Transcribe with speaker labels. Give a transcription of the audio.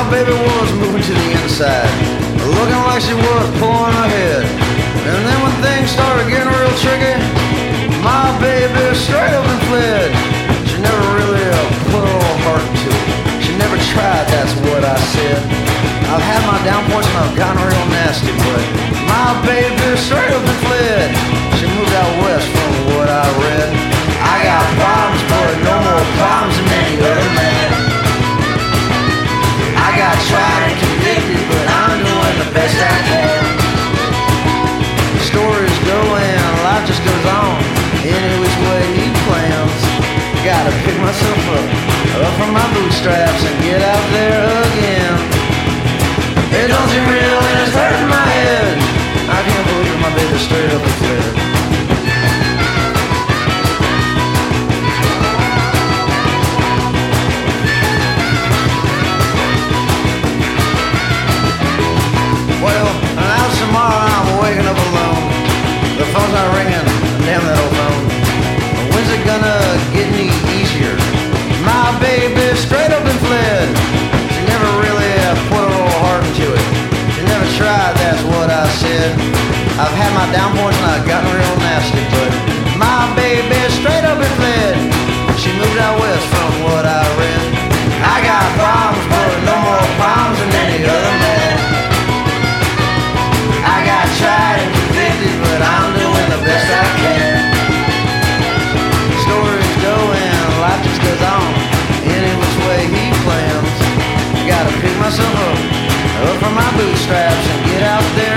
Speaker 1: baby was moving to the inside, looking like she was pulling ahead. And then when things started getting real tricky, my baby straight up and fled. She never really put her whole heart into it. She never tried, that's what I said. I've had my down points and I've gotten real nasty, but my baby straight up and fled. She moved out west from what I read. I got problems, but no more problems than any other man. I got tried and convicted, but I'm doing the best I can. Stories go and life just goes on any which way he plans. Gotta pick myself up from my bootstraps and get out there again. It don't seem real and it's hurting my head. I can't believe my baby straight up and fled. Well, now tomorrow I'm waking up alone. The phone's not ringing, damn that old phone. When's it gonna get any easier? My baby straight up and fled. She never really put her whole heart into it. She never tried, that's what I said. I've had my down points and I've gotten real nasty, but my baby straight up and fled. She moved out west from what I read. I got problems, but no more problems than any other man. I got tried and convicted, but I'm doing the best I can. Stories go and life just goes on any which way he plans. Gotta pick myself up from my bootstraps and get out there